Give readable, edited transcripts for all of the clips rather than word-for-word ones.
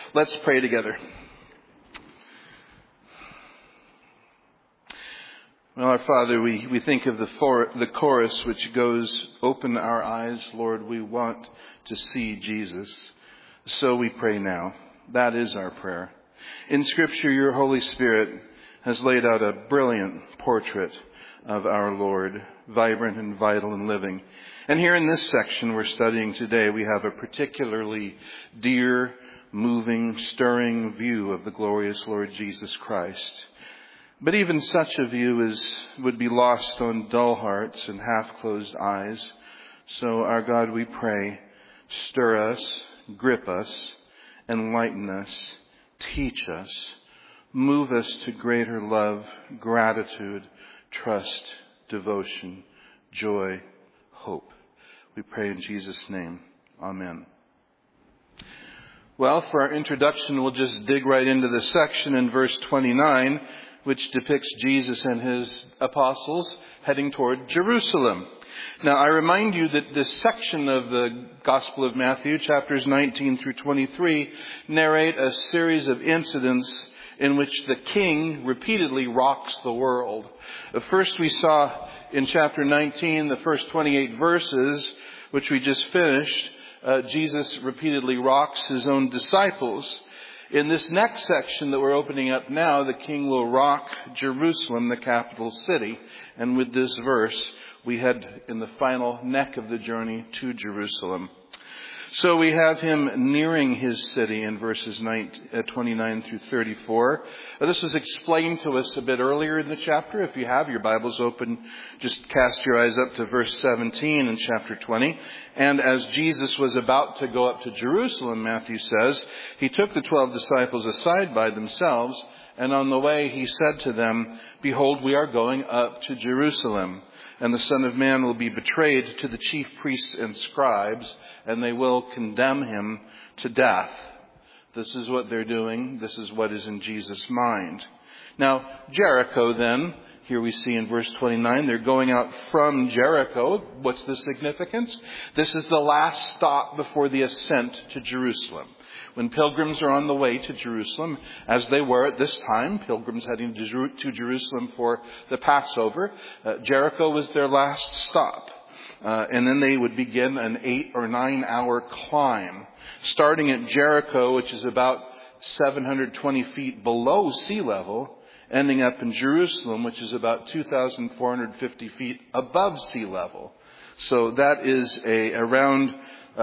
Let's pray together. Well, our Father, we think of the chorus which goes, "Open our eyes, Lord, we want to see Jesus." So we pray now. That is our prayer. In Scripture, your Holy Spirit has laid out a brilliant portrait of our Lord, vibrant and vital and living. And here in this section we're studying today, we have a particularly dear, moving, stirring view of the glorious Lord Jesus Christ. But even such a view would be lost on dull hearts and half-closed eyes. So, our God, we pray, stir us, grip us, enlighten us, teach us, move us to greater love, gratitude, trust, devotion, joy, hope. We pray in Jesus' name. Amen. Well, for our introduction, we'll just dig right into this section in verse 29, which depicts Jesus and his apostles heading toward Jerusalem. Now, I remind you that this section of the Gospel of Matthew, chapters 19 through 23, narrate a series of incidents in which the king repeatedly rocks the world. First, we saw in chapter 19, the first 28 verses, which we just finished, Jesus repeatedly rocks his own disciples. In this next section that we're opening up now, the king will rock Jerusalem, the capital city. And with this verse, we head in the final neck of the journey to Jerusalem. So we have him nearing his city in verses 29 through 34. This was explained to us a bit earlier in the chapter. If you have your Bibles open, just cast your eyes up to verse 17 in chapter 20. And as Jesus was about to go up to Jerusalem, Matthew says, he took the 12 disciples aside by themselves, and on the way he said to them, "Behold, we are going up to Jerusalem, and the Son of Man will be betrayed to the chief priests and scribes, and they will condemn him to death." This is what they're doing. This is what is in Jesus' mind. Now, Jericho then, here we see in verse 29, they're going out from Jericho. What's the significance? This is the last stop before the ascent to Jerusalem. When pilgrims are on the way to Jerusalem, as they were at this time, pilgrims heading to Jerusalem for the Passover, Jericho was their last stop. And then they would begin an 8 or 9 hour climb, starting at Jericho, which is about 720 feet below sea level, ending up in Jerusalem, which is about 2,450 feet above sea level. So that is around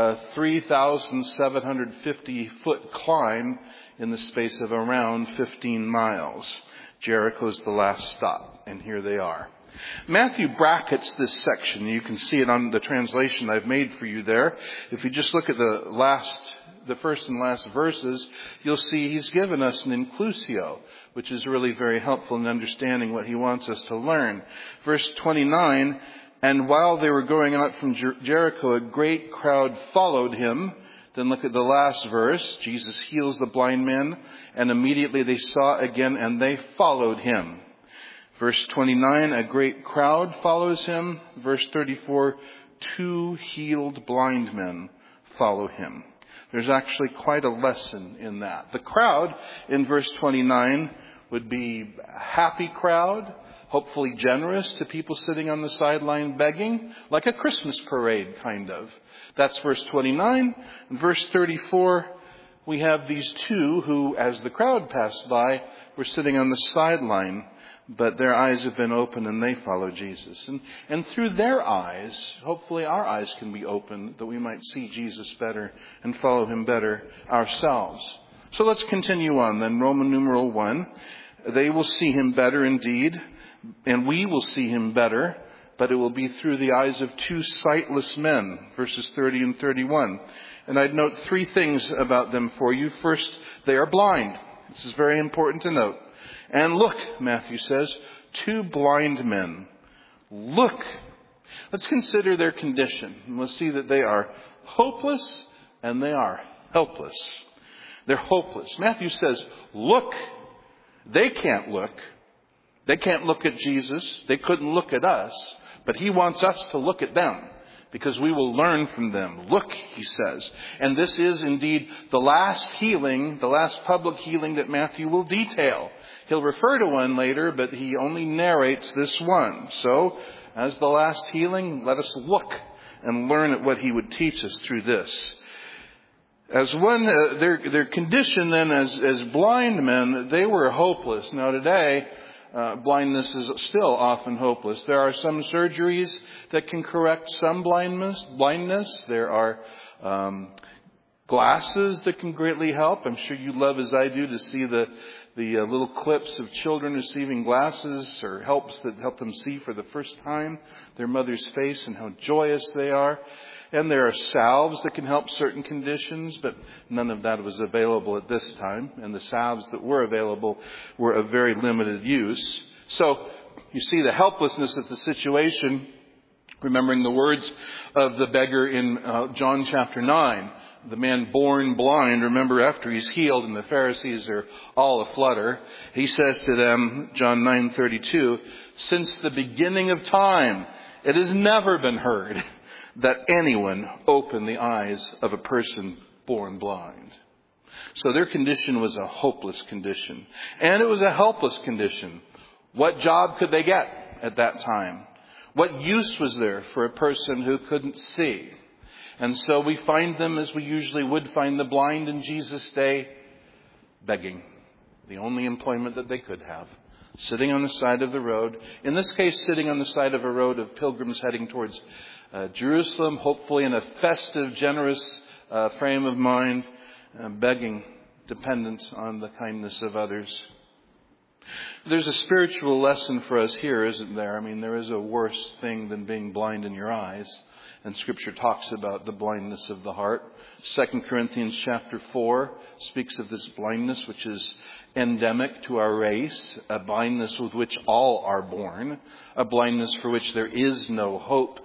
3,750 foot climb in the space of around 15 miles. Jericho's the last stop, and here they are. Matthew brackets this section. You can see it on the translation I've made for you there. If you just look at the first and last verses, you'll see he's given us an inclusio, which is really very helpful in understanding what he wants us to learn. Verse 29, "And while they were going out from Jericho, a great crowd followed him." Then look at the last verse. Jesus heals the blind man, and immediately they saw again, and they followed him. Verse 29, a great crowd follows him. Verse 34, 2 healed blind men follow him. There's actually quite a lesson in that. The crowd in verse 29 would be a happy crowd, hopefully generous to people sitting on the sideline begging, like a Christmas parade kind of. That's verse 29. In verse 34, we have these 2 who, as the crowd passed by, were sitting on the sideline, but their eyes have been opened and they follow Jesus. And through their eyes, hopefully our eyes can be opened that we might see Jesus better and follow him better ourselves. So let's continue on then. Roman numeral 1. They will see him better indeed, and we will see him better, but it will be through the eyes of 2 sightless men, verses 30 and 31. And I'd note 3 things about them for you. First, they are blind. This is very important to note. And look, Matthew says, 2 blind men. Look. Let's consider their condition. And we'll see that they are hopeless and they are helpless. They're hopeless. Matthew says, look. They can't look. They can't look at Jesus. They couldn't look at us. But he wants us to look at them. because we will learn from them. Look, he says. And this is indeed the last healing, the last public healing that Matthew will detail. He'll refer to one later, but he only narrates this one. So, as the last healing, let us look and learn at what he would teach us through this. As one, their condition then as blind men, they were hopeless. Now today, blindness is still often hopeless. There are some surgeries that can correct some blindness. There are glasses that can greatly help. I'm sure you love, as I do, to see the little clips of children receiving glasses or helps that help them see for the first time their mother's face and how joyous they are. And there are salves that can help certain conditions, but none of that was available at this time. And the salves that were available were of very limited use. So you see the helplessness of the situation, remembering the words of the beggar in John chapter 9. The man born blind, remember, after he's healed and the Pharisees are all aflutter, he says to them, John 9:32, since the beginning of time, it has never been heard that anyone opened the eyes of a person born blind. So their condition was a hopeless condition. And it was a helpless condition. What job could they get at that time? What use was there for a person who couldn't see? And so we find them, as we usually would find the blind in Jesus' day, begging. The only employment that they could have. Sitting on the side of the road. In this case, sitting on the side of a road of pilgrims heading towards Jerusalem, hopefully in a festive, generous frame of mind, begging, dependent on the kindness of others. There's a spiritual lesson for us here, isn't there? I mean, there is a worse thing than being blind in your eyes. And Scripture talks about the blindness of the heart. 2 Corinthians chapter 4 speaks of this blindness which is endemic to our race, a blindness with which all are born, a blindness for which there is no hope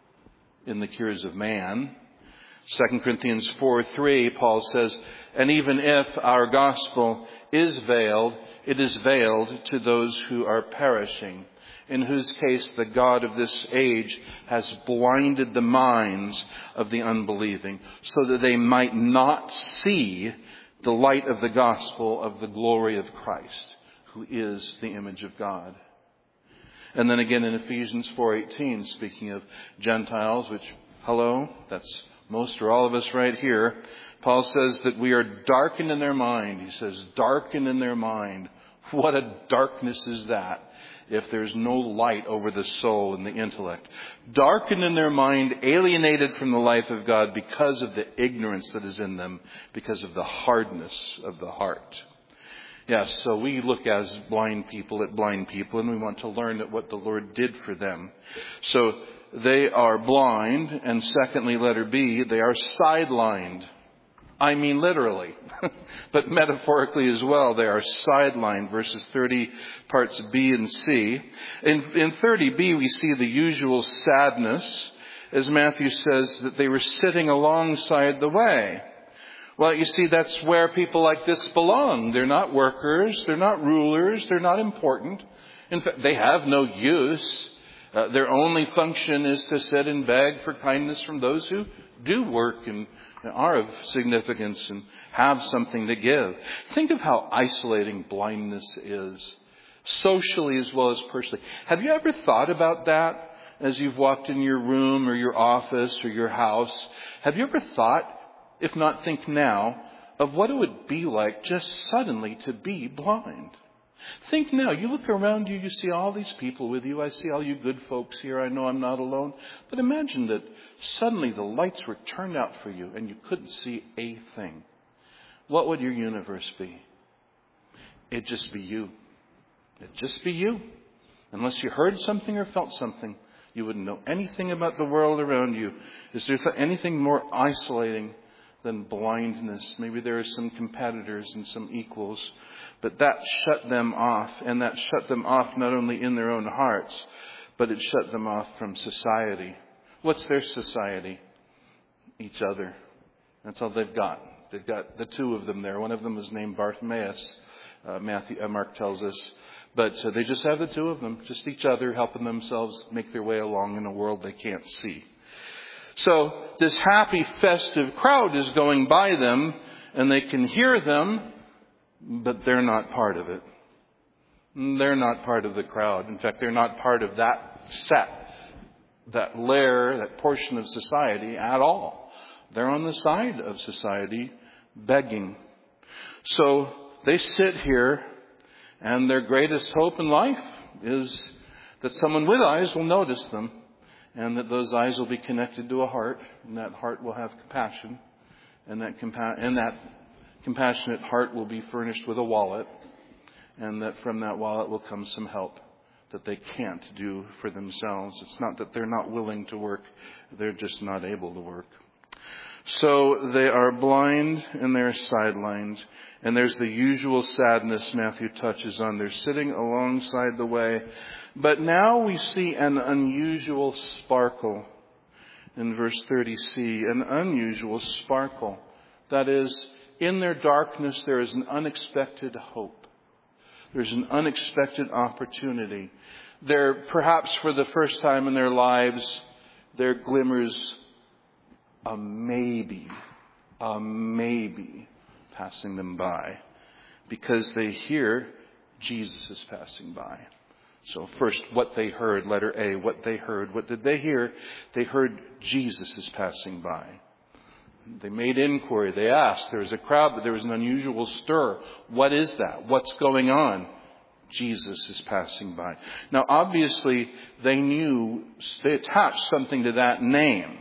in the cures of man. 2 Corinthians 4:3, Paul says, and even if our gospel is veiled, it is veiled to those who are perishing, in whose case the God of this age has blinded the minds of the unbelieving, so that they might not see the light of the gospel of the glory of Christ, who is the image of God. And then again in Ephesians 4:18, speaking of Gentiles, which, hello, that's most or all of us right here, Paul says that we are darkened in their mind. He says, darkened in their mind. What a darkness is that, if there's no light over the soul and the intellect. Darkened in their mind, alienated from the life of God because of the ignorance that is in them, because of the hardness of the heart. Yes, so we look as blind people at blind people, and we want to learn at what the Lord did for them. So they are blind, and secondly, letter B, they are sidelined. I mean literally, but metaphorically as well. They are sidelined, verses 30, parts B and C. In 30b, we see the usual sadness, as Matthew says that they were sitting alongside the way. Well, you see, that's where people like this belong. They're not workers, they're not rulers, they're not important. In fact, they have no use. Their only function is to sit and beg for kindness from those who do work and are of significance and have something to give. Think of how isolating blindness is, socially as well as personally. Have you ever thought about that as you've walked in your room or your office or your house? Have you ever thought, if not think now, of what it would be like just suddenly to be blind? Think now. You look around you, you see all these people with you. I see all you good folks here. I know I'm not alone. But imagine that suddenly the lights were turned out for you and you couldn't see a thing. What would your universe be? It'd just be you. It'd just be you. Unless you heard something or felt something, you wouldn't know anything about the world around you. Is there anything more isolating than blindness? Maybe there are some competitors and some equals. But that shut them off, and that shut them off not only in their own hearts, but it shut them off from society. What's their society? Each other. That's all they've got. They've got the two of them there. One of them is named Bartimaeus, Mark tells us. But they just have the two of them, just each other, helping themselves make their way along in a world they can't see. So this happy, festive crowd is going by them, and they can hear them, but they're not part of it. They're not part of the crowd. In fact, they're not part of that set, that layer, that portion of society at all. They're on the side of society, begging. So they sit here, and their greatest hope in life is that someone with eyes will notice them, and that those eyes will be connected to a heart, and that heart will have compassion, and that compassionate heart will be furnished with a wallet, and that from that wallet will come some help that they can't do for themselves. It's not that they're not willing to work, they're just not able to work. So they are blind and they're sidelined. And there's the usual sadness Matthew touches on. They're sitting alongside the way. But now we see an unusual sparkle in verse 30c. An unusual sparkle. That is, in their darkness there is an unexpected hope. There's an unexpected opportunity. There, perhaps for the first time in their lives, there glimmers a maybe passing them by, because they hear Jesus is passing by. So first, what they heard, letter A, what they heard. What did they hear? They heard Jesus is passing by. They made inquiry. They asked. There was a crowd, but there was an unusual stir. What is that? What's going on? Jesus is passing by. Now, obviously, they attached something to that name.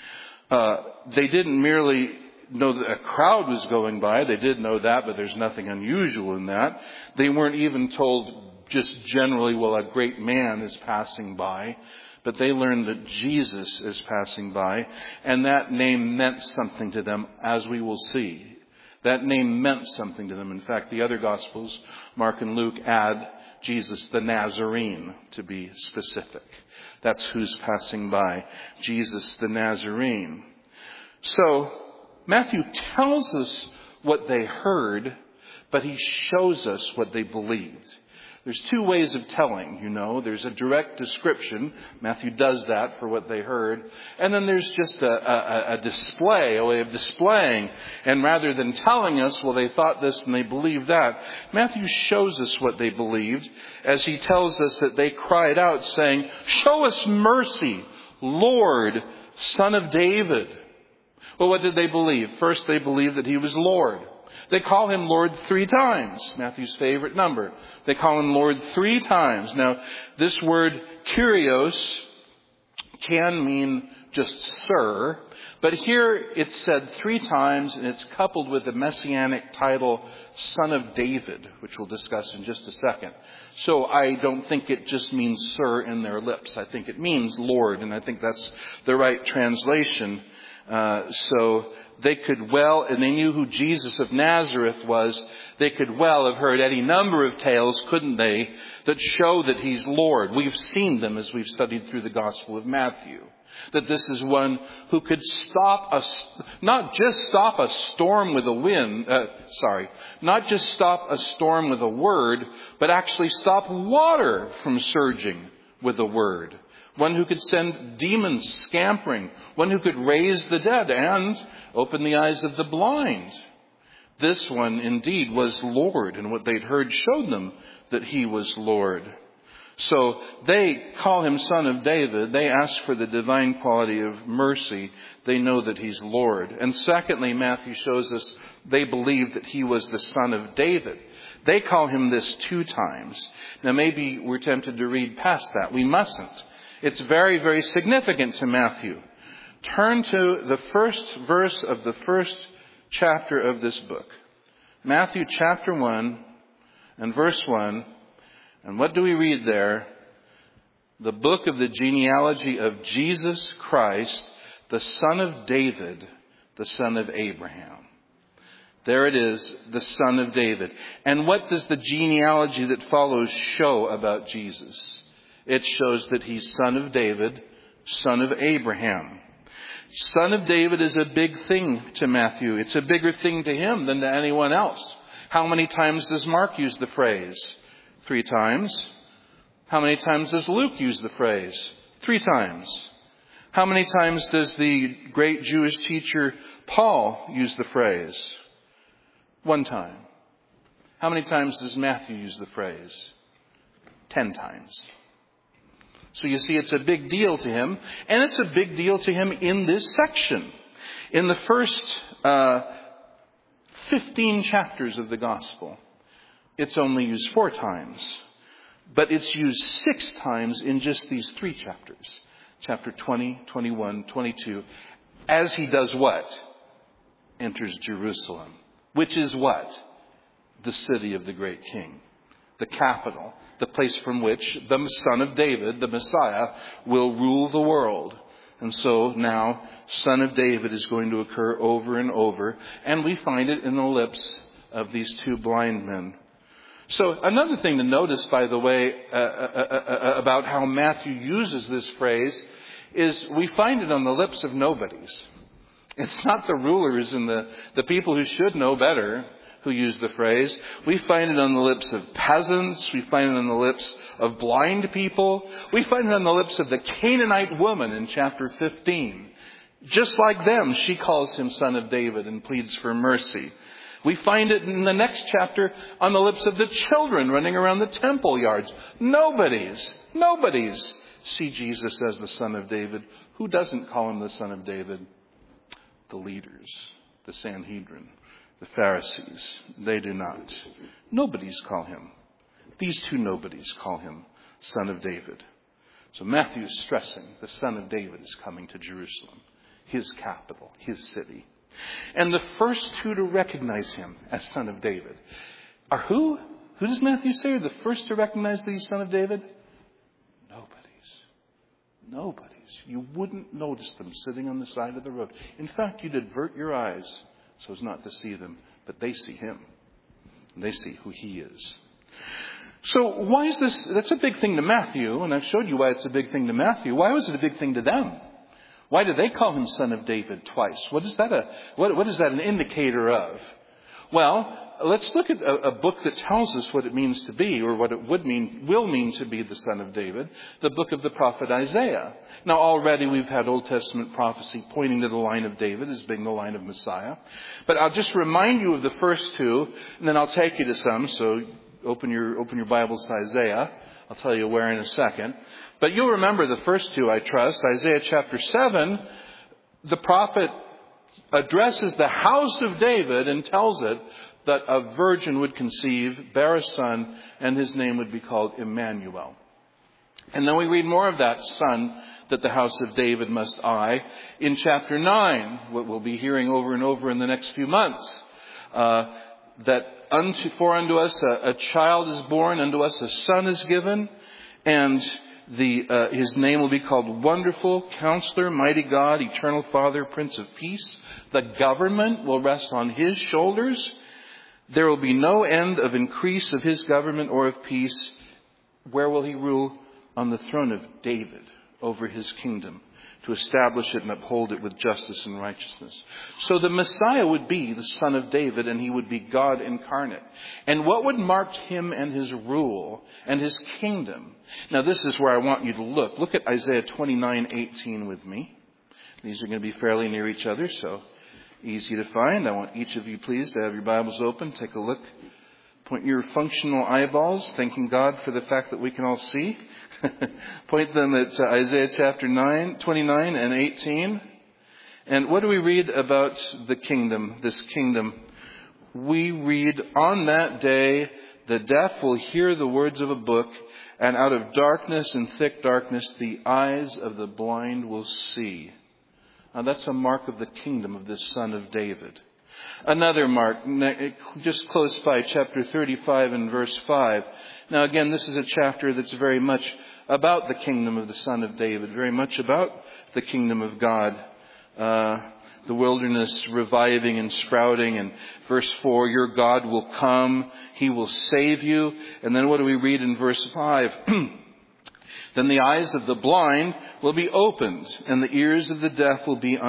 They didn't merely know that a crowd was going by. They did know that, but there's nothing unusual in that. They weren't even told just generally, well, a great man is passing by. But they learned that Jesus is passing by, and that name meant something to them, as we will see. That name meant something to them. In fact, the other Gospels, Mark and Luke, add Jesus the Nazarene, to be specific. That's who's passing by, Jesus the Nazarene. So, Matthew tells us what they heard, but he shows us what they believed. There's two ways of telling, you know. There's a direct description. Matthew does that for what they heard. And then there's just a display, a way of displaying. And rather than telling us, well, they thought this and they believed that, Matthew shows us what they believed as he tells us that they cried out saying, "Show us mercy, Lord, Son of David." Well, what did they believe? First, they believed that he was Lord. They call him Lord 3 times, Matthew's favorite number. They call him Lord 3 times. Now, this word Kyrios can mean just sir, but here it's said 3 times, and it's coupled with the messianic title Son of David, which we'll discuss in just a second. So I don't think it just means sir in their lips. I think it means Lord, and I think that's the right translation. So they could well, and they knew who Jesus of Nazareth was, they could well have heard any number of tales, couldn't they, that show that he's Lord. We've seen them as we've studied through the Gospel of Matthew. That this is one who could not just stop a storm with a word, but actually stop water from surging with a word. One who could send demons scampering. One who could raise the dead and open the eyes of the blind. This one indeed was Lord, and what they'd heard showed them that he was Lord. So they call him Son of David. They ask for the divine quality of mercy. They know that he's Lord. And secondly, Matthew shows us they believe that he was the Son of David. They call him this 2 times. Now maybe we're tempted to read past that. We mustn't. It's very, very significant to Matthew. Turn to the first verse of the first chapter of this book. Matthew chapter 1 and verse 1. And what do we read there? The book of the genealogy of Jesus Christ, the son of David, the son of Abraham. There it is, the son of David. And what does the genealogy that follows show about Jesus? It shows that he's son of David, son of Abraham. Son of David is a big thing to Matthew. It's a bigger thing to him than to anyone else. How many times does Mark use the phrase? 3 times. How many times does Luke use the phrase? 3 times. How many times does the great Jewish teacher Paul use the phrase? 1 time. How many times does Matthew use the phrase? 10 times. So you see, it's a big deal to him, and it's a big deal to him in this section. In the first 15 chapters of the Gospel, it's only used 4 times. But it's used 6 times in just these 3 chapters. Chapter 20, 21, 22. As he does what? Enters Jerusalem. Which is what? The city of the great king. The capital. The place from which the Son of David, the Messiah, will rule the world. And so now, Son of David is going to occur over and over. And we find it in the lips of these 2 blind men. So another thing to notice, by the way, about how Matthew uses this phrase is we find it on the lips of nobodies. It's not the rulers and the people who should know better who use the phrase. We find it on the lips of peasants. We find it on the lips of blind people. We find it on the lips of the Canaanite woman in chapter 15. Just like them, she calls him Son of David and pleads for mercy. We find it in the next chapter on the lips of the children running around the temple yards. Nobodies see Jesus as the Son of David. Who doesn't call him the Son of David? The leaders, the Sanhedrin, the Pharisees. They do not. Nobodies call him. These 2 nobodies call him Son of David. So Matthew is stressing the Son of David is coming to Jerusalem, his capital, his city. And the first 2 to recognize him as Son of David are who? Who does Matthew say are the first to recognize the Son of David? Nobodies. You wouldn't notice them sitting on the side of the road. In fact, you'd avert your eyes so as not to see them. But they see him. And they see who he is. So why is this? That's a big thing to Matthew. And I've showed you why it's a big thing to Matthew. Why was it a big thing to them? Why do they call him Son of David twice? What is that an indicator of? Well, let's look at a book that tells us what it means to be, or what it will mean to be the Son of David, the book of the prophet Isaiah. Now already we've had Old Testament prophecy pointing to the line of David as being the line of Messiah. But I'll just remind you of the first 2, and then I'll take you to some, so open your Bibles to Isaiah. I'll tell you where in a second. But you'll remember the first 2, I trust. Isaiah chapter 7, the prophet addresses the house of David and tells it that a virgin would conceive, bear a son, and his name would be called Emmanuel. And then we read more of that son that the house of David must eye in chapter 9, what we'll be hearing over and over in the next few months. That for unto us a child is born, unto us a son is given, and his name will be called Wonderful, Counselor, Mighty God, Eternal Father, Prince of Peace. The government will rest on his shoulders. There will be no end of increase of his government or of peace. Where will he rule? On the throne of David over his kingdom, to establish it and uphold it with justice and righteousness. So the Messiah would be the Son of David, and he would be God incarnate. And what would mark him and his rule and his kingdom? Now this is where I want you to look. Look at Isaiah 29:18 with me. These are going to be fairly near each other, so easy to find. I want each of you, please, to have your Bibles open. Take a look. Point your functional eyeballs, thanking God for the fact that we can all see. Point them at Isaiah chapter 29 and 18. And what do we read about the kingdom, this kingdom? We read, on that day, the deaf will hear the words of a book, and out of darkness and thick darkness, the eyes of the blind will see. Now that's a mark of the kingdom of this Son of David. Another mark, just close by, chapter 35 and verse 5. Now again, this is a chapter that's very much about the kingdom of the Son of David, very much about the kingdom of God. The wilderness reviving and sprouting. And verse 4, your God will come, he will save you. And then what do we read in verse 5? Then the eyes of the blind will be opened, and the ears of the deaf will be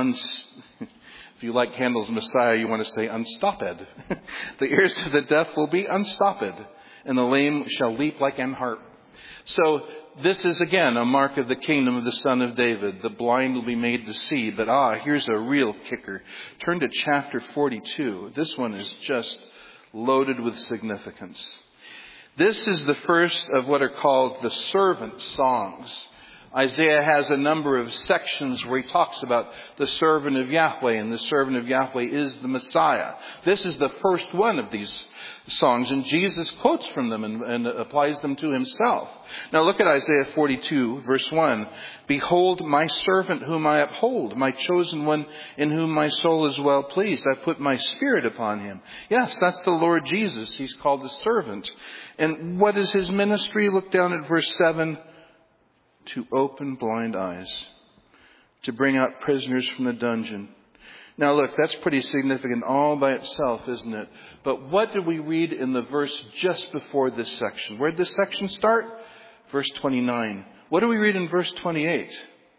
If you like Handel's Messiah, you want to say unstopped. The ears of the deaf will be unstopped, and the lame shall leap like an hart. So this is again a mark of the kingdom of the Son of David. The blind will be made to see. But here's a real kicker. Turn to chapter 42. This one is just loaded with significance. This is the first of what are called the servant songs. Isaiah has a number of sections where he talks about the servant of Yahweh, and the servant of Yahweh is the Messiah. This is the first one of these songs, and Jesus quotes from them and applies them to himself. Now look at Isaiah 42, verse 1. Behold, my servant whom I uphold, my chosen one in whom my soul is well pleased. I put my spirit upon him. Yes, that's the Lord Jesus. He's called the servant. And what is his ministry? Look down at verse 7. To open blind eyes, to bring out prisoners from the dungeon. Now look, that's pretty significant all by itself, isn't it? But what did we read in the verse just before this section? Where did this section start? Verse 29. What do we read in verse 28?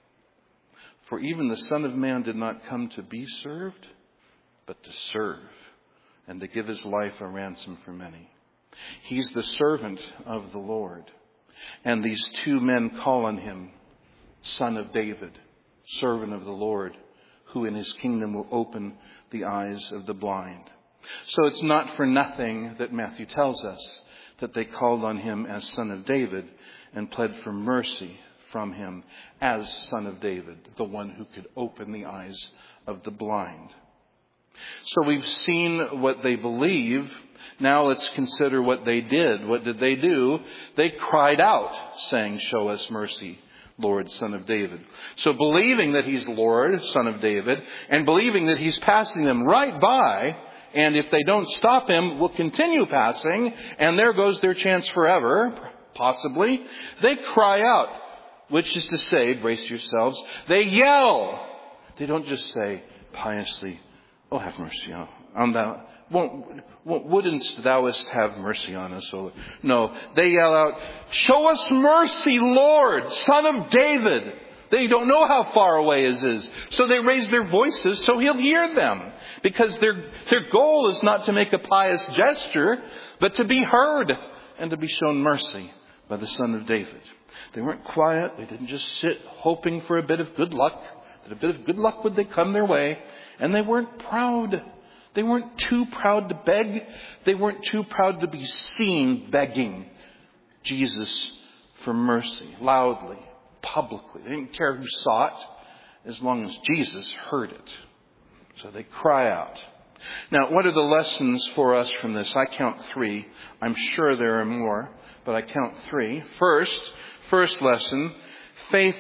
For even the Son of Man did not come to be served, but to serve, and to give his life a ransom for many. He's the servant of the Lord. And these two men call on him, Son of David, servant of the Lord, who in his kingdom will open the eyes of the blind. So it's not for nothing that Matthew tells us that they called on him as Son of David and pled for mercy from him as Son of David, the one who could open the eyes of the blind. So we've seen what they believe. Now let's consider what they did. What did they do? They cried out, saying, show us mercy, Lord, Son of David. So believing that he's Lord, Son of David, and believing that he's passing them right by, and if they don't stop him, will continue passing, and there goes their chance forever, possibly, they cry out, which is to say, brace yourselves, they yell. They don't just say piously, oh, have mercy on thou. Wouldn't thouest have mercy on us, O Lord? No, they yell out, show us mercy, Lord, Son of David. They don't know how far away his is. So they raise their voices so he'll hear them. Because their goal is not to make a pious gesture, but to be heard and to be shown mercy by the Son of David. They weren't quiet. They didn't just sit hoping for a bit of good luck. That a bit of good luck would they come their way. And they weren't proud. They weren't too proud to beg. They weren't too proud to be seen begging Jesus for mercy, loudly, publicly. They didn't care who saw it, as long as Jesus heard it. So they cry out. Now, what are the lessons for us from this? I count 3. I'm sure there are more, but I count 3. First lesson, faith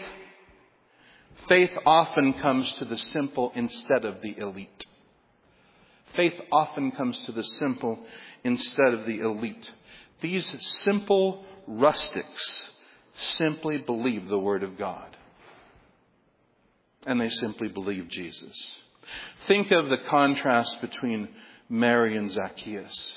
often comes to the simple instead of the elite. Faith often comes to the simple instead of the elite. These simple rustics simply believe the Word of God. And they simply believe Jesus. Think of the contrast between Mary and Zacchaeus.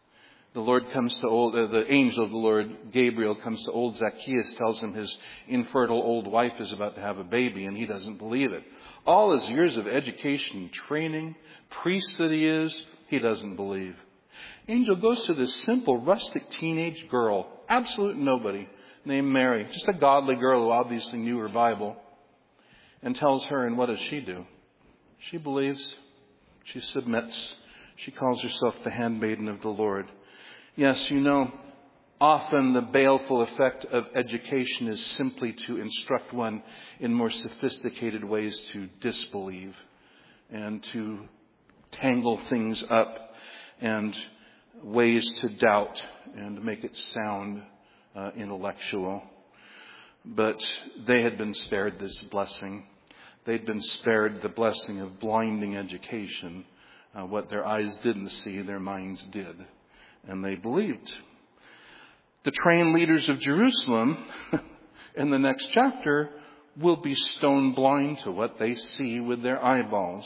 The angel of the Lord, Gabriel, comes to old Zacchaeus, tells him his infertile old wife is about to have a baby, and he doesn't believe it. All his years of education and training, priest that he is, he doesn't believe. Angel goes to this simple, rustic teenage girl, absolute nobody, named Mary, just a godly girl who obviously knew her Bible, and tells her, and what does she do? She believes, she submits, she calls herself the handmaiden of the Lord. Yes, often the baleful effect of education is simply to instruct one in more sophisticated ways to disbelieve and to tangle things up and ways to doubt and make it sound intellectual. But they had been spared this blessing. They'd been spared the blessing of blinding education. What their eyes didn't see, their minds did. And they believed. The trained leaders of Jerusalem, in the next chapter, will be stone blind to what they see with their eyeballs.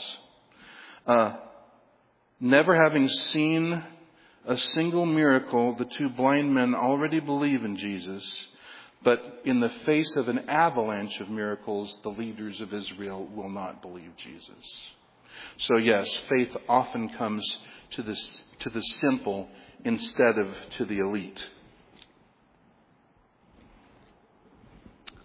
Never having seen a single miracle, the 2 blind men already believe in Jesus. But in the face of an avalanche of miracles, the leaders of Israel will not believe Jesus. So yes, faith often comes to the simple instead of to the elite.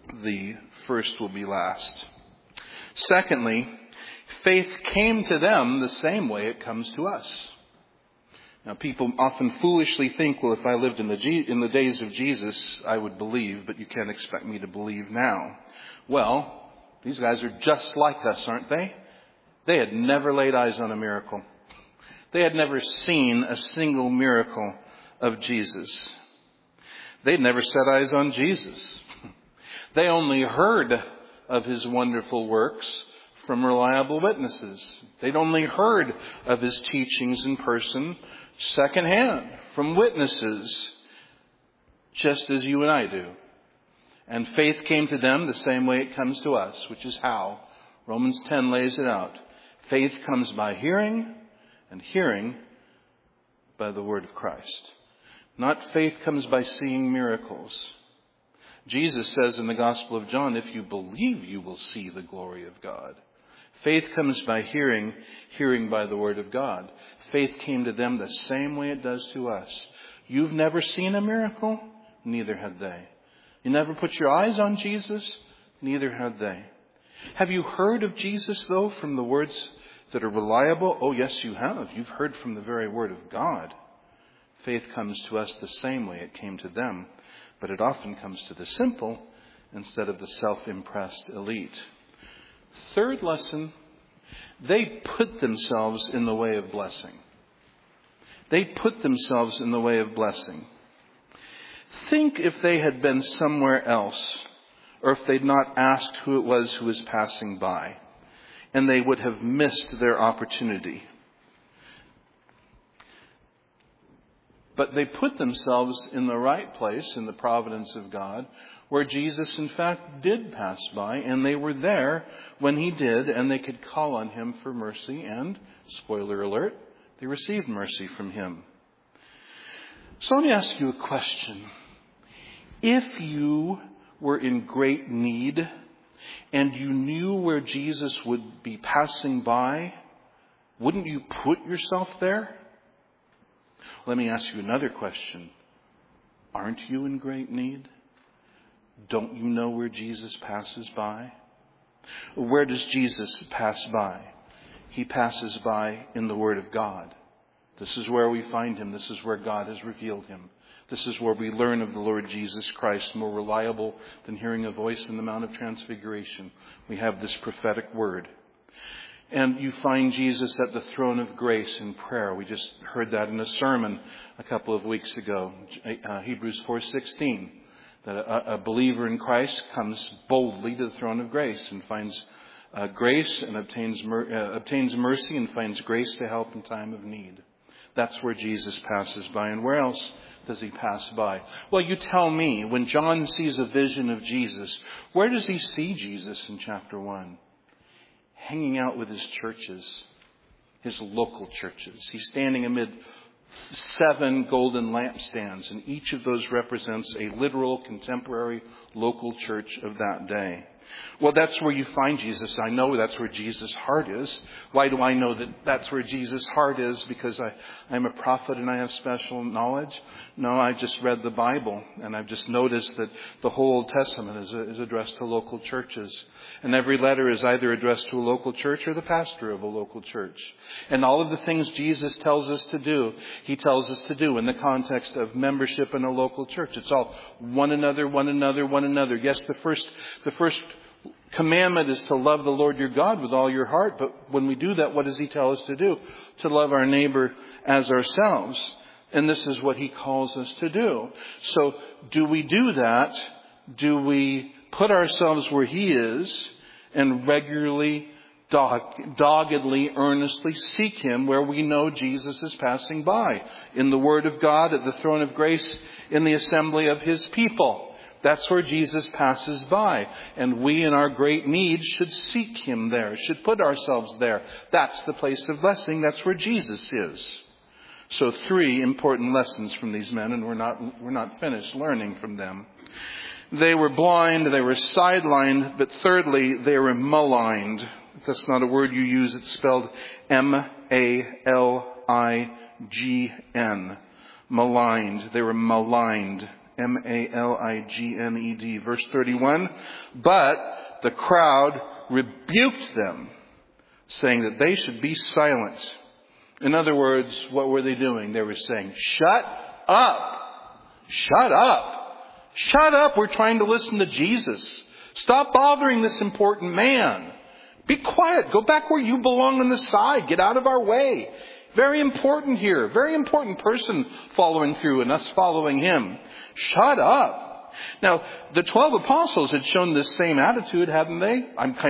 the first will be last. Secondly, faith came to them the same way it comes to us. Now, people often foolishly think, well, if I lived in the days of Jesus, I would believe, but you can't expect me to believe now. Well, these guys are just like us, aren't they? They had never laid eyes on a miracle. They had never seen a single miracle of Jesus. They'd never set eyes on Jesus. They only heard of his wonderful works from reliable witnesses. They'd only heard of his teachings in person, secondhand, from witnesses, just as you and I do. And faith came to them the same way it comes to us, which is how Romans 10 lays it out. Faith comes by hearing, and hearing by the word of Christ. Not faith comes by seeing miracles. Jesus says in the Gospel of John, if you believe, you will see the glory of God. Faith comes by hearing, hearing by the word of God. Faith came to them the same way it does to us. You've never seen a miracle? Neither had they. You never put your eyes on Jesus? Neither had they. Have you heard of Jesus, though, from the words that are reliable? Oh, yes, you have. You've heard from the very word of God. Faith comes to us the same way it came to them, but it often comes to the simple instead of the self-impressed elite. Third lesson, they put themselves in the way of blessing. They put themselves in the way of blessing. Think if they had been somewhere else, or if they'd not asked who it was who was passing by, and they would have missed their opportunity. But they put themselves in the right place in the providence of God, where Jesus, in fact, did pass by, and they were there when he did, and they could call on him for mercy, and, spoiler alert, they received mercy from him. So let me ask you a question. If you were in great need, and you knew where Jesus would be passing by, wouldn't you put yourself there? Let me ask you another question. Aren't you in great need? Don't you know where Jesus passes by? Where does Jesus pass by? He passes by in the Word of God. This is where we find him. This is where God has revealed him. This is where we learn of the Lord Jesus Christ, more reliable than hearing a voice in the Mount of Transfiguration. We have this prophetic word. And you find Jesus at the throne of grace in prayer. We just heard that in a sermon a couple of weeks ago, Hebrews 4:16, that a believer in Christ comes boldly to the throne of grace and finds grace and obtains mercy and finds grace to help in time of need. That's where Jesus passes by. And where else does he pass by? Well, you tell me, when John sees a vision of Jesus, where does he see Jesus in chapter 1? Hanging out with his churches, his local churches. He's standing amid 7 golden lampstands, and each of those represents a literal, contemporary, local church of that day. Well, that's where you find Jesus. I know that's where Jesus' heart is. Why do I know that that's where Jesus' heart is? Because I'm a prophet and I have special knowledge? No, I just read the Bible, and I've just noticed that the whole Old Testament is addressed to local churches. And every letter is either addressed to a local church or the pastor of a local church. And all of the things Jesus tells us to do, he tells us to do in the context of membership in a local church. It's all one another, one another, one another. Yes, the first commandment is to love the Lord your God with all your heart. But when we do that, what does he tell us to do? To love our neighbor as ourselves. And this is what he calls us to do. So do we do that? Do we put ourselves where he is and regularly, doggedly, earnestly seek him where we know Jesus is passing by? In the Word of God, at the throne of grace, in the assembly of his people. That's where Jesus passes by. And we, in our great need, should seek him there, should put ourselves there. That's the place of blessing. That's where Jesus is. So 3 important lessons from these men, and we're not finished learning from them. They were blind, they were sidelined, but thirdly, they were maligned. That's not a word you use. It's spelled M-A-L-I-G-N. Maligned. They were maligned. Maligmed. Verse 31, but the crowd rebuked them, saying that they should be silent. In other words, what were they doing? They were saying, shut up! Shut up! Shut up! We're trying to listen to Jesus. Stop bothering this important man. Be quiet. Go back where you belong on the side. Get out of our way. Very important here. Very important person following through and us following him. Shut up. Now, the 12 apostles had shown this same attitude, hadn't they?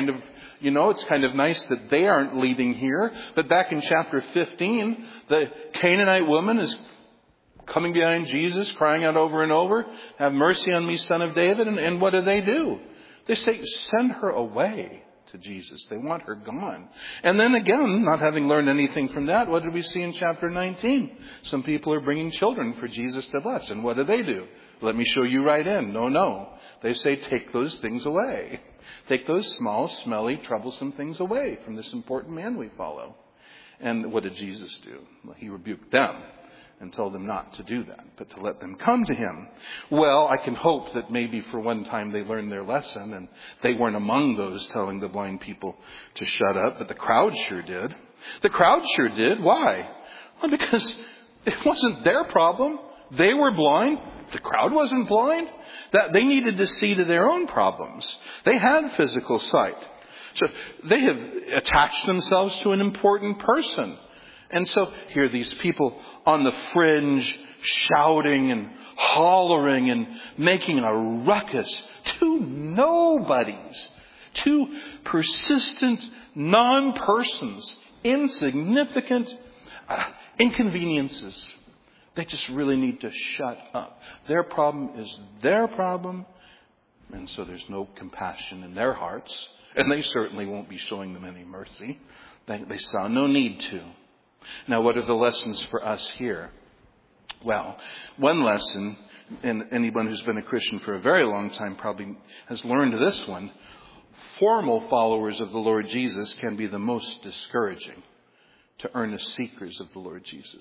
It's kind of nice that they aren't leading here. But back in chapter 15, the Canaanite woman is coming behind Jesus, crying out over and over, have mercy on me, son of David. And what do? They say, send her away to Jesus. They want her gone. And then again, not having learned anything from that, what did we see in chapter 19? Some people are bringing children for Jesus to bless. And what do? Let me show you right in. No. They say, take those things away. Take those small, smelly, troublesome things away from this important man we follow. And what did Jesus do? Well, he rebuked them and told them not to do that, but to let them come to him. Well, I can hope that maybe for one time they learned their lesson and they weren't among those telling the blind people to shut up, but the crowd sure did. The crowd sure did. Why? Well, because it wasn't their problem. They were blind. The crowd wasn't blind. That they needed to see to their own problems. They had physical sight. So they have attached themselves to an important person. And so here are these people on the fringe shouting and hollering and making a ruckus. Two nobodies. Two persistent non-persons. Insignificant inconveniences. They just really need to shut up. Their problem is their problem. And so there's no compassion in their hearts. And they certainly won't be showing them any mercy. They saw no need to. Now, what are the lessons for us here? Well, one lesson, and anyone who's been a Christian for a very long time probably has learned this one. Formal followers of the Lord Jesus can be the most discouraging to earnest seekers of the Lord Jesus.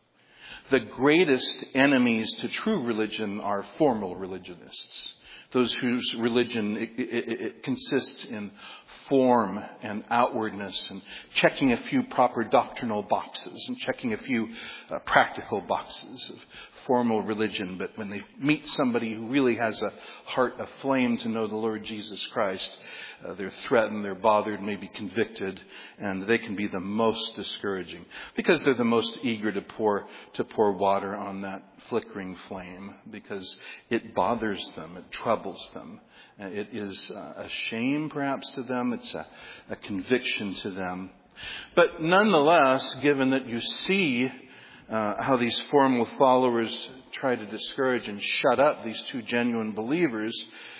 The greatest enemies to true religion are formal religionists. Those whose religion it consists in form and outwardness and checking a few proper doctrinal boxes and checking a few practical boxes of formal religion. But when they meet somebody who really has a heart aflame to know the Lord Jesus Christ, they're threatened, they're bothered, maybe convicted, and they can be the most discouraging because they're the most eager to pour water on that flickering flame because it bothers them, it troubles them. It is a shame perhaps to them, it's a conviction to them. But nonetheless, given that you see how these formal followers try to discourage and shut up these two genuine believers,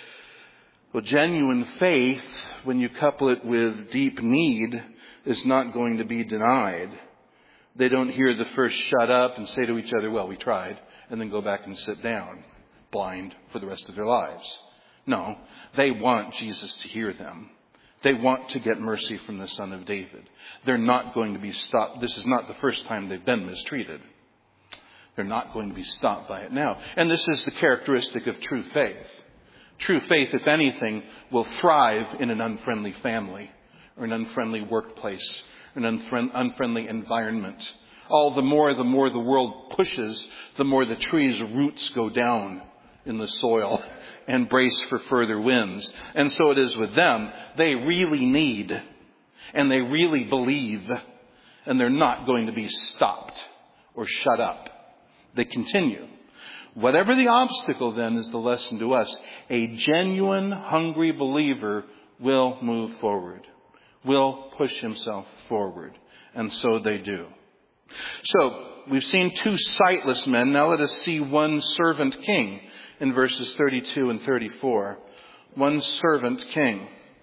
well, genuine faith, when you couple it with deep need, is not going to be denied. They don't hear the first shut up and say to each other, well, we tried, and then go back and sit down, blind for the rest of their lives. No, they want Jesus to hear them. They want to get mercy from the Son of David. They're not going to be stopped. This is not the first time they've been mistreated. They're not going to be stopped by it now. And this is the characteristic of true faith. True faith, if anything, will thrive in an unfriendly family or an unfriendly workplace, an unfriendly environment. All the more the world pushes, the more the tree's roots go down in the soil and brace for further winds. And so it is with them. They really need and they really believe, and they're not going to be stopped or shut up. They continue. Whatever the obstacle then is the lesson to us. A genuine, hungry believer will move forward, will push himself forward. And so they do. So we've seen two sightless men. Now let us see one servant king in verses 32 and 34. One servant king.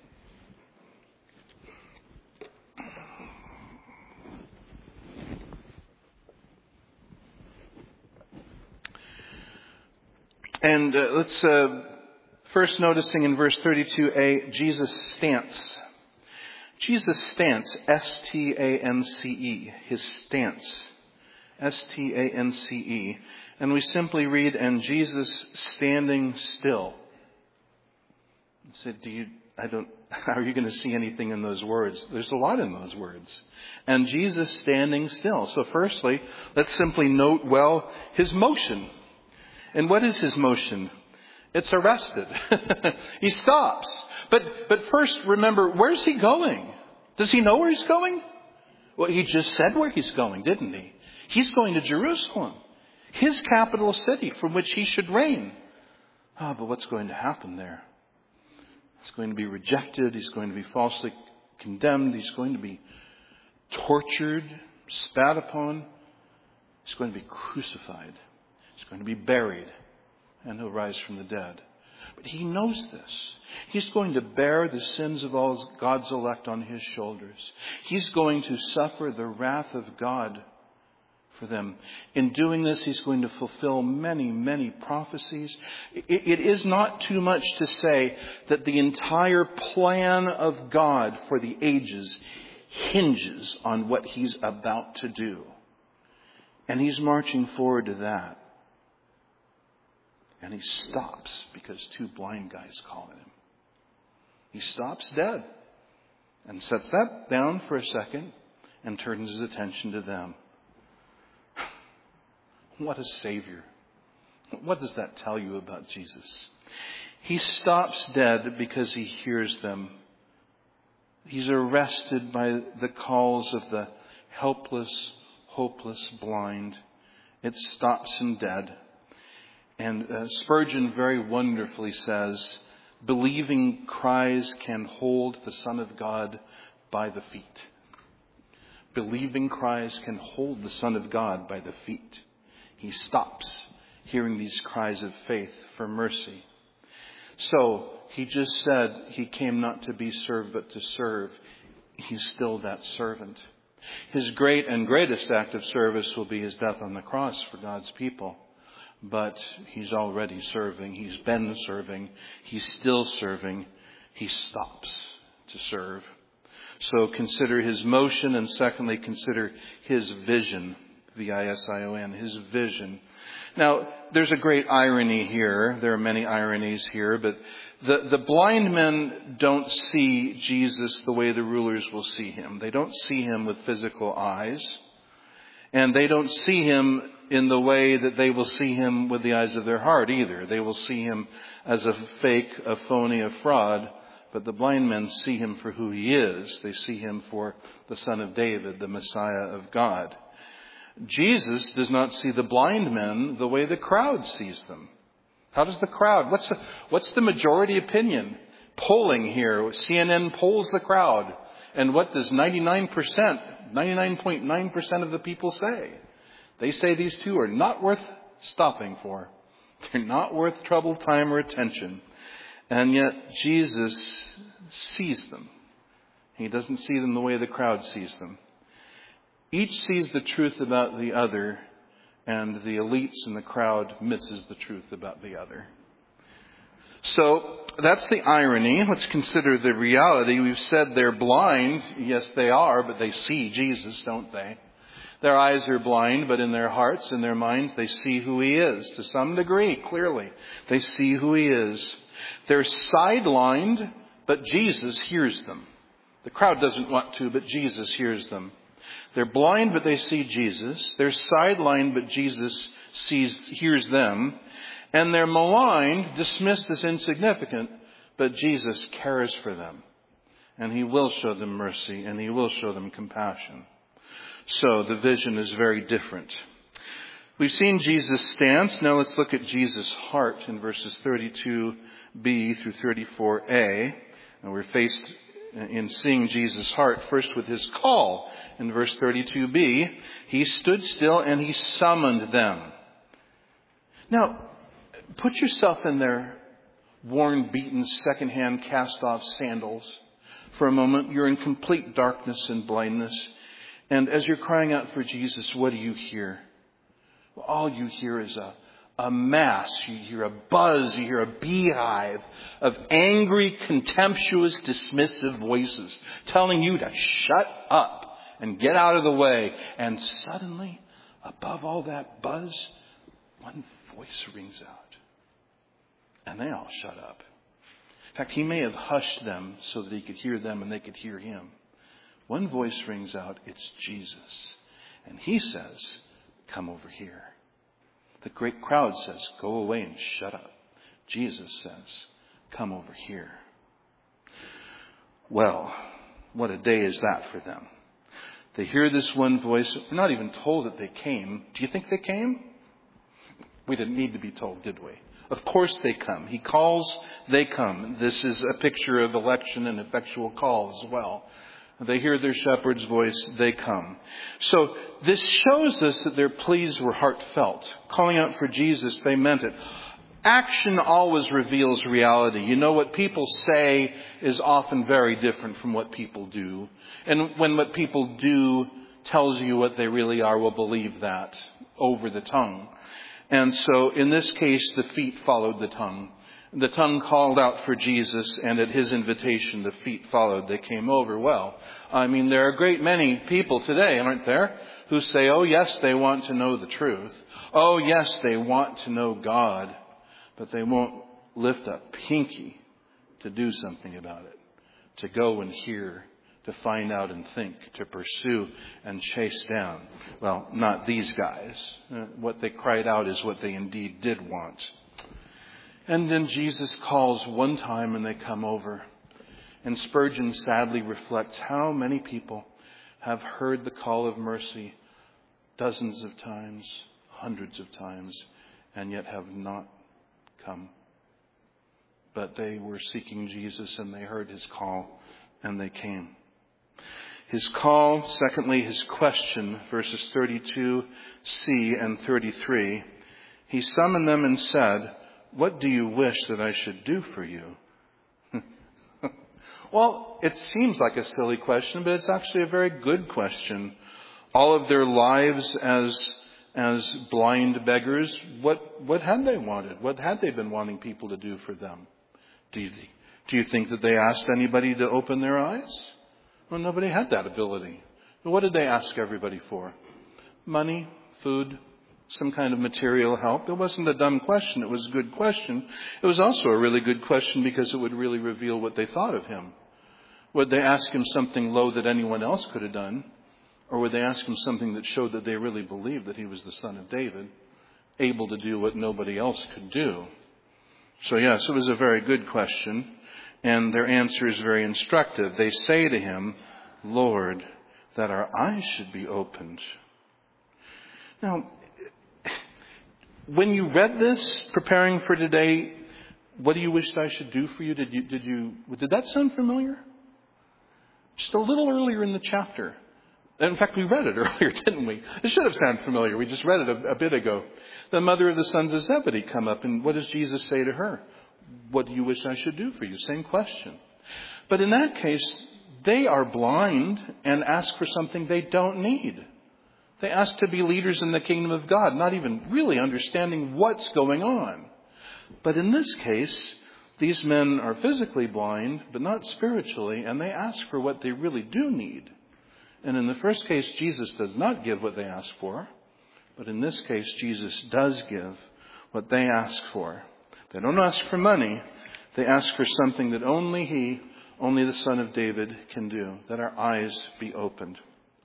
And let's first noticing in verse 32a, Jesus' stance. Jesus' stance, S-T-A-N-C-E, his stance. S-T-A-N-C-E. And we simply read, and Jesus standing still. I said, how are you going to see anything in those words? There's a lot in those words. And Jesus standing still. So firstly, let's simply note well his motion. And what is his motion? It's arrested. He stops. But first, remember, where's he going? Does he know where he's going? Well, he just said where he's going, didn't he? He's going to Jerusalem, his capital city from which he should reign. But what's going to happen there? He's going to be rejected. He's going to be falsely condemned. He's going to be tortured, spat upon. He's going to be crucified. He's going to be buried. And he'll rise from the dead. But he knows this. He's going to bear the sins of all God's elect on his shoulders. He's going to suffer the wrath of God for them. In doing this, he's going to fulfill many, many prophecies. It is not too much to say that the entire plan of God for the ages hinges on what he's about to do. And he's marching forward to that. And he stops because two blind guys call him. He stops dead and sets that down for a second and turns his attention to them. What a Savior. What does that tell you about Jesus? He stops dead because he hears them. He's arrested by the calls of the helpless, hopeless, blind. It stops him dead. And Spurgeon very wonderfully says, believing cries can hold the Son of God by the feet. Believing cries can hold the Son of God by the feet. He stops hearing these cries of faith for mercy. So he just said he came not to be served but to serve. He's still that servant. His great and greatest act of service will be his death on the cross for God's people. But he's already serving. He's been serving. He's still serving. He stops to serve. So consider his motion, and secondly, consider his vision. V-I-S-I-O-N, his vision. Now, there's a great irony here. There are many ironies here, but the blind men don't see Jesus the way the rulers will see him. They don't see him with physical eyes. And they don't see him in the way that they will see him with the eyes of their heart either. They will see him as a fake, a phony, a fraud. But the blind men see him for who he is. They see him for the Son of David, the Messiah of God. Jesus does not see the blind men the way the crowd sees them. How does the crowd? What's the majority opinion? Polling here. CNN polls the crowd. And what does 99.9% of the people say? They say these two are not worth stopping for. They're not worth trouble, time, or attention. And yet Jesus sees them. He doesn't see them the way the crowd sees them. Each sees the truth about the other, and the elites in the crowd misses the truth about the other. So that's the irony. Let's consider the reality. We've said they're blind. Yes, they are, but they see Jesus, don't they? Their eyes are blind, but in their hearts, in their minds, they see who he is. To some degree, clearly, they see who he is. They're sidelined, but Jesus hears them. The crowd doesn't want to, but Jesus hears them. They're blind, but they see Jesus. They're sidelined, but Jesus hears them. And they're maligned, dismissed as insignificant, but Jesus cares for them. And he will show them mercy, and he will show them compassion. So the vision is very different. We've seen Jesus' stance. Now let's look at Jesus' heart in verses 32b through 34a. And we're faced in seeing Jesus' heart first with his call. In verse 32b, he stood still and he summoned them. Now, put yourself in their worn, beaten, secondhand, cast-off sandals for a moment. You're in complete darkness and blindness. And as you're crying out for Jesus, what do you hear? Well, all you hear is a mass. You hear a buzz. You hear a beehive of angry, contemptuous, dismissive voices telling you to shut up and get out of the way. And suddenly, above all that buzz, one voice rings out. And they all shut up. In fact, he may have hushed them so that he could hear them and they could hear him. One voice rings out, it's Jesus. And he says, come over here. The great crowd says, go away and shut up. Jesus says, come over here. Well, what a day is that for them. They hear this one voice. We're not even told that they came. Do you think they came? We didn't need to be told, did we? Of course they come. He calls, they come. This is a picture of election and effectual call as well. They hear their shepherd's voice, they come. So this shows us that their pleas were heartfelt. Calling out for Jesus, they meant it. Action always reveals reality. You know, what people say is often very different from what people do. And when what people do tells you what they really are, we'll believe that over the tongue. And so in this case, the feet followed the tongue. The tongue called out for Jesus, and at his invitation, the feet followed. They came over. Well, I mean, there are a great many people today, aren't there, who say, oh, yes, they want to know the truth. Oh, yes, they want to know God. But they won't lift a pinky to do something about it, to go and hear, to find out and think, to pursue and chase down. Well, not these guys. What they cried out is what they indeed did want. And then Jesus calls one time and they come over. And Spurgeon sadly reflects how many people have heard the call of mercy dozens of times, hundreds of times, and yet have not come. But they were seeking Jesus and they heard his call and they came. His call, secondly, his question, verses 32c and 33. He summoned them and said, what do you wish that I should do for you? Well, it seems like a silly question, but it's actually a very good question. All of their lives as blind beggars, what had they wanted? What had they been wanting people to do for them? Do you think that they asked anybody to open their eyes? Well, nobody had that ability. But what did they ask everybody for? Money, food, some kind of material help. It wasn't a dumb question. It was a good question. It was also a really good question because it would really reveal what they thought of him. Would they ask him something low that anyone else could have done? Or would they ask him something that showed that they really believed that he was the son of David, able to do what nobody else could do? So yes, it was a very good question. And their answer is very instructive. They say to him, Lord, that our eyes should be opened. Now, when you read this, preparing for today, what do you wish I should do for you? Did that sound familiar? Just a little earlier in the chapter. In fact, we read it earlier, didn't we? It should have sounded familiar. We just read it a bit ago. The mother of the sons of Zebedee come up, and what does Jesus say to her? What do you wish I should do for you? Same question. But in that case, they are blind and ask for something they don't need. They ask to be leaders in the kingdom of God, not even really understanding what's going on. But in this case, these men are physically blind, but not spiritually, and they ask for what they really do need. And in the first case, Jesus does not give what they ask for. But in this case, Jesus does give what they ask for. They don't ask for money. They ask for something that only he, only the Son of David can do, that our eyes be opened.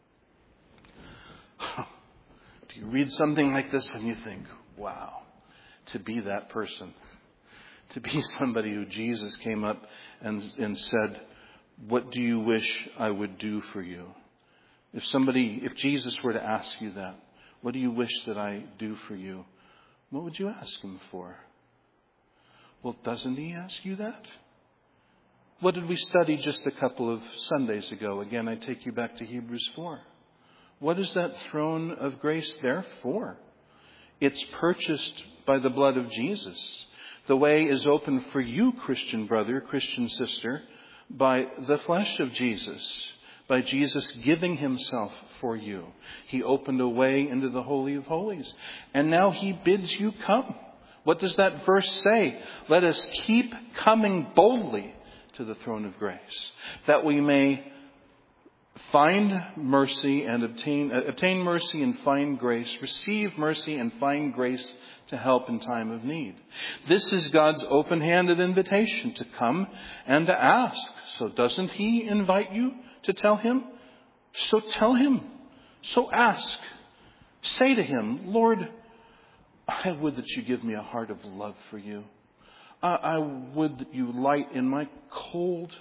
Do you read something like this and you think, wow, to be that person, to be somebody who Jesus came up and said, what do you wish I would do for you? If Jesus were to ask you that, what do you wish that I do for you? What would you ask him for? Well, doesn't he ask you that? What did we study just a couple of Sundays ago? Again, I take you back to Hebrews 4. What is that throne of grace there for? It's purchased by the blood of Jesus. The way is open for you, Christian brother, Christian sister, by the flesh of Jesus, by Jesus giving himself for you. He opened a way into the Holy of Holies. And now he bids you come. What does that verse say? Let us keep coming boldly to the throne of grace, that we may find mercy and obtain mercy and find grace. Receive mercy and find grace to help in time of need. This is God's open-handed invitation to come and to ask. So doesn't He invite you to tell Him? So tell Him. So ask. Say to Him, Lord, I would that you give me a heart of love for you. I would that you light in my cold,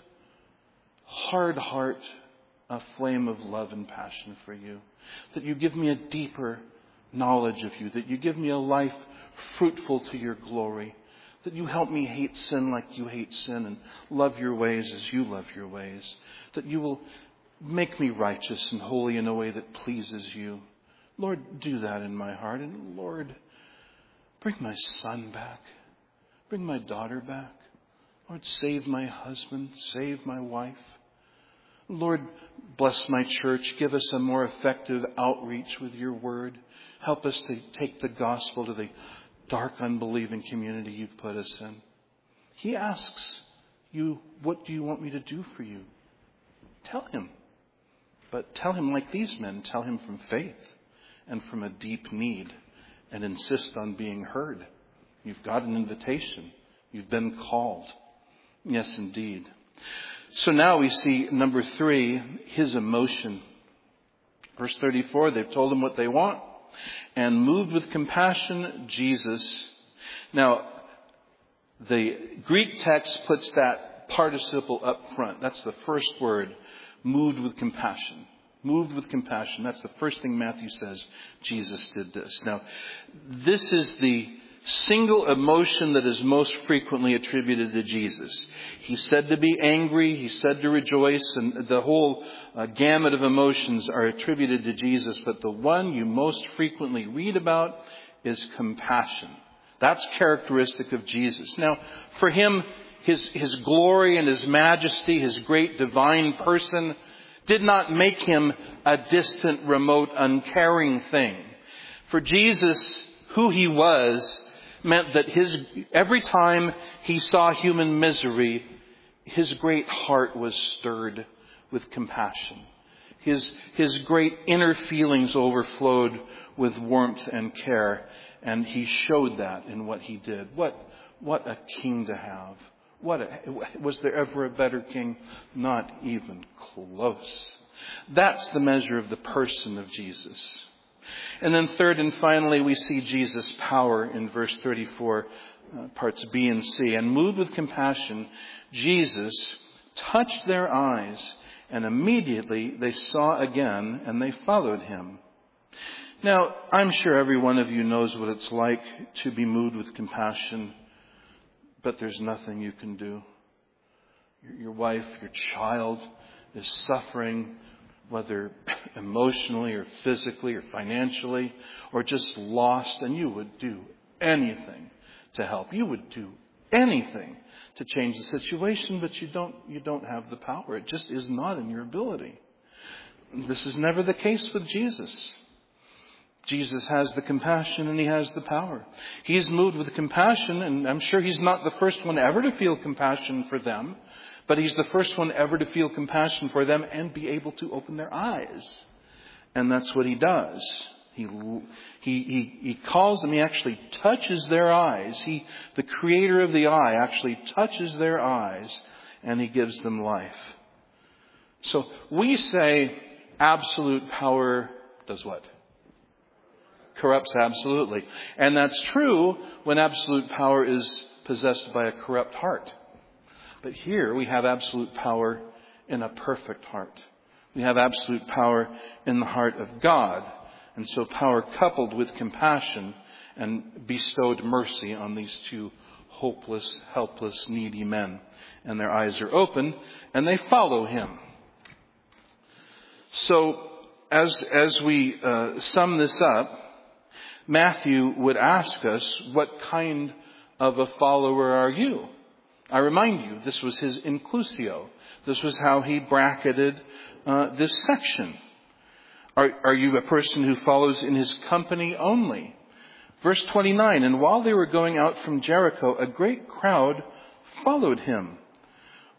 hard heart a flame of love and passion for you. That you give me a deeper knowledge of you. That you give me a life fruitful to your glory. That you help me hate sin like you hate sin and love your ways as you love your ways. That you will make me righteous and holy in a way that pleases you. Lord, do that in my heart. And Lord, bring my son back. Bring my daughter back. Lord, save my husband. Save my wife. Lord, bless my church. Give us a more effective outreach with your word. Help us to take the gospel to the dark, unbelieving community you've put us in. He asks you, what do you want me to do for you? Tell Him. But tell Him like these men. Tell Him from faith and from a deep need. And insist on being heard. You've got an invitation. You've been called. Yes, indeed. So now we see number 3, His emotion. Verse 34, they've told Him what they want. And moved with compassion, Jesus. Now, the Greek text puts that participle up front. That's the first word. Moved with compassion. Moved with compassion. That's the first thing Matthew says. Jesus did this. Now, this is the single emotion that is most frequently attributed to Jesus. He's said to be angry. He's said to rejoice. And the whole gamut of emotions are attributed to Jesus. But the one you most frequently read about is compassion. That's characteristic of Jesus. Now, for Him, His glory and His majesty, His great divine person, did not make Him a distant, remote, uncaring thing. For Jesus, who He was, meant that every time He saw human misery, His great heart was stirred with compassion. His great inner feelings overflowed with warmth and care, and He showed that in what He did. What a king to have. Was there ever a better king? Not even close. That's the measure of the person of Jesus. And then third and finally, we see Jesus' power in verse 34, parts B and C. And moved with compassion, Jesus touched their eyes, and immediately they saw again, and they followed Him. Now, I'm sure every one of you knows what it's like to be moved with compassion, but there's nothing you can do. Your wife, your child is suffering, whether emotionally or physically or financially, or just lost, and you would do anything to help. You would do anything to change the situation, but you don't have the power. It just is not in your ability. This is never the case with Jesus. Jesus has the compassion and He has the power. He's moved with compassion, and I'm sure He's not the first one ever to feel compassion for them, but He's the first one ever to feel compassion for them and be able to open their eyes. And that's what He does. He calls them. He actually touches their eyes. The creator of the eye, actually touches their eyes, and He gives them life. So we say absolute power does what? Corrupts absolutely. And that's true when absolute power is possessed by a corrupt heart. But here we have absolute power in a perfect heart. We have absolute power in the heart of God. And so power coupled with compassion and bestowed mercy on these two hopeless, helpless, needy men. And their eyes are open and they follow Him. So as we sum this up, Matthew would ask us, what kind of a follower are you? I remind you, this was his inclusio. This was how he bracketed this section. Are you a person who follows in His company only? Verse 29, and while they were going out from Jericho, a great crowd followed Him.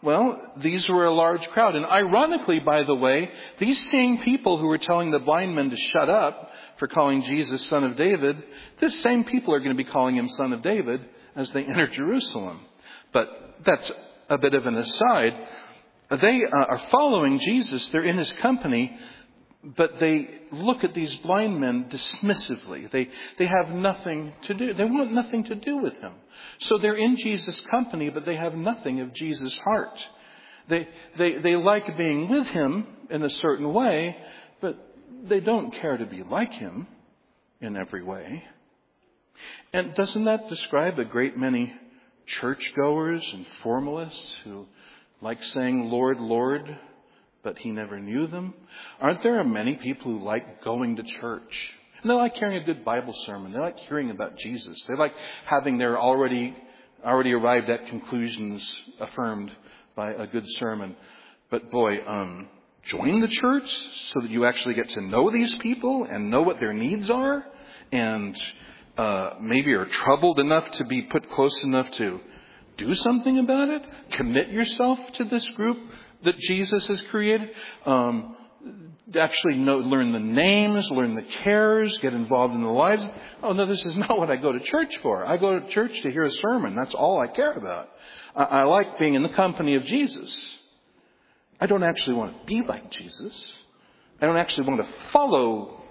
Well, these were a large crowd. And ironically, by the way, these same people who were telling the blind men to shut up for calling Jesus Son of David, this same people are going to be calling him Son of David as they enter Jerusalem. But that's a bit of an aside. They are following Jesus. They're in his company. But they look at these blind men dismissively. They have nothing to do. They want nothing to do with him. So they're in Jesus' company, but they have nothing of Jesus' heart. They like being with him in a certain way, but they don't care to be like him in every way. And doesn't that describe a great many churchgoers and formalists who like saying, Lord, Lord, but he never knew them? Aren't there many people who like going to church? And they like hearing a good Bible sermon. They like hearing about Jesus. They like having their already arrived at conclusions affirmed by a good sermon. But boy, join the church so that you actually get to know these people and know what their needs are, and maybe are troubled enough to be put close enough to do something about it. Commit yourself to this group that Jesus has created. Actually learn the names, learn the cares, get involved in the lives. Oh no, this is not what I go to church for. I go to church to hear a sermon. That's all I care about. I like being in the company of Jesus. I don't actually want to be like Jesus. I don't actually want to follow,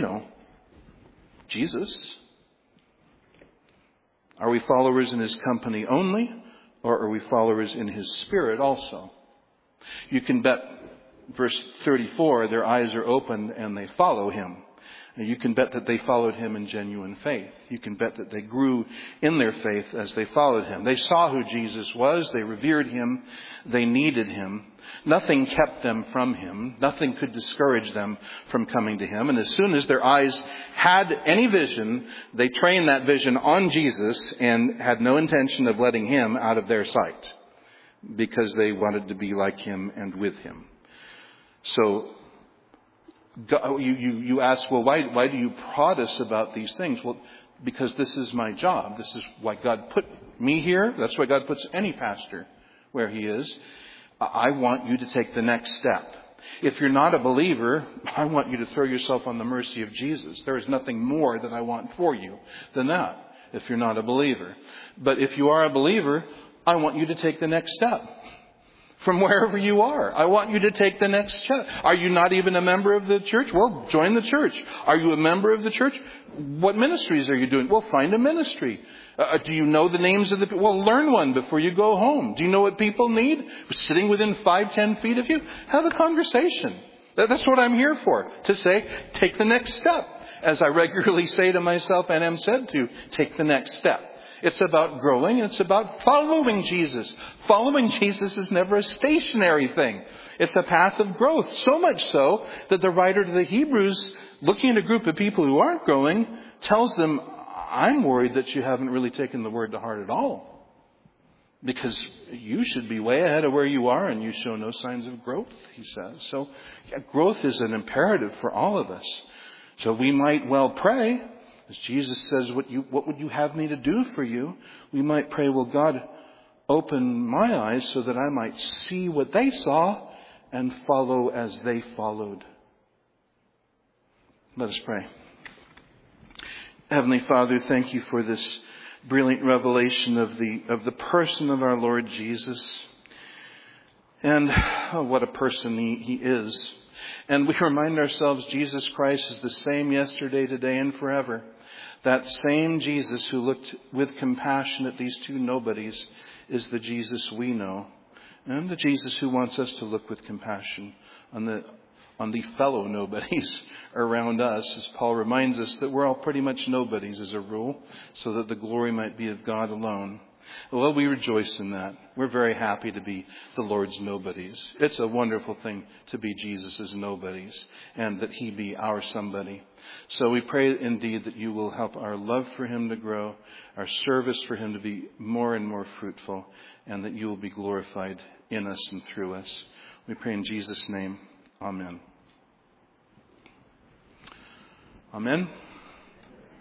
Jesus. Are we followers in his company only, or are we followers in his spirit also? You can bet, verse 34, their eyes are opened and they follow him. And you can bet that they followed him in genuine faith. You can bet that they grew in their faith as they followed him. They saw who Jesus was. They revered him. They needed him. Nothing kept them from him. Nothing could discourage them from coming to him. And as soon as their eyes had any vision, they trained that vision on Jesus and had no intention of letting him out of their sight, because they wanted to be like him and with him. So you ask, well, why do you prod us about these things? Well, because this is my job. This is why God put me here. That's why God puts any pastor where he is. I want you to take the next step. If you're not a believer, I want you to throw yourself on the mercy of Jesus. There is nothing more that I want for you than that, if you're not a believer. But if you are a believer, I want you to take the next step. From wherever you are, I want you to take the next step. Are you not even a member of the church? Well, join the church. Are you a member of the church? What ministries are you doing? Well, find a ministry. Do you know the names of the people? Well, learn one before you go home. Do you know what people need? Sitting within 5-10 feet of you? Have a conversation. That's what I'm here for. To say, take the next step. As I regularly say to myself and am said to, take the next step. It's about growing. It's about following Jesus. Following Jesus is never a stationary thing. It's a path of growth. So much so that the writer to the Hebrews, looking at a group of people who aren't growing, tells them, I'm worried that you haven't really taken the word to heart at all. Because you should be way ahead of where you are and you show no signs of growth, he says. So growth is an imperative for all of us. So we might well pray, as Jesus says, what would you have me to do for you? We might pray, well, God, open my eyes so that I might see what they saw and follow as they followed. Let us pray. Heavenly Father, thank you for this brilliant revelation of the person of our Lord Jesus. And what a person he is. And we remind ourselves Jesus Christ is the same yesterday, today, and forever. That same Jesus who looked with compassion at these two nobodies is the Jesus we know. And the Jesus who wants us to look with compassion on the fellow nobodies around us, as Paul reminds us that we're all pretty much nobodies as a rule, so that the glory might be of God alone. Well, we rejoice in that. We're very happy to be the Lord's nobodies. It's a wonderful thing to be Jesus' nobodies, and that he be our somebody. So we pray indeed that you will help our love for him to grow, our service for him to be more and more fruitful, and that you will be glorified in us and through us. We pray in Jesus' name. Amen. Amen.